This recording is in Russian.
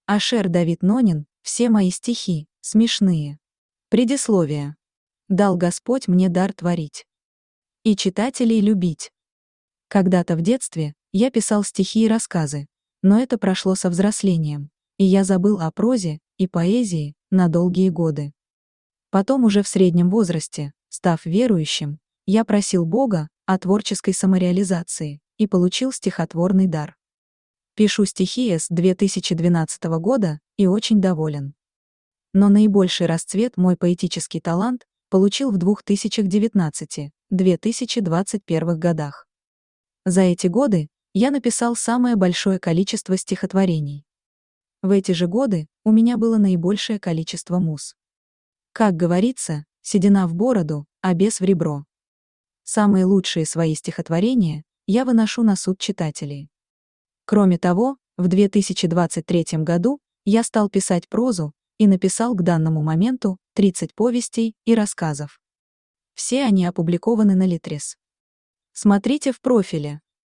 Ашер Давид Нонин, все мои стихи, смешные. Предисловие. Дал Господь мне дар творить. И читателей любить. Когда-то в детстве я писал стихи и рассказы, но это прошло со взрослением, и я забыл о прозе и поэзии на долгие годы. Потом уже в среднем возрасте, став верующим, я просил Бога о творческой самореализации и получил стихотворный дар. Пишу стихи с 2012 года и очень доволен. Но наибольший расцвет мой поэтический талант получил в 2019-2021 годах. За эти годы я написал самое большое количество стихотворений. В эти же годы у меня было наибольшее количество муз. Как говорится, седина в бороду, а бес в ребро. Самые лучшие свои стихотворения я выношу на суд читателей. Кроме того, в 2023 году я стал писать прозу и написал к данному моменту 30 повестей и рассказов. Все они опубликованы на Литрес. Смотрите в профиле.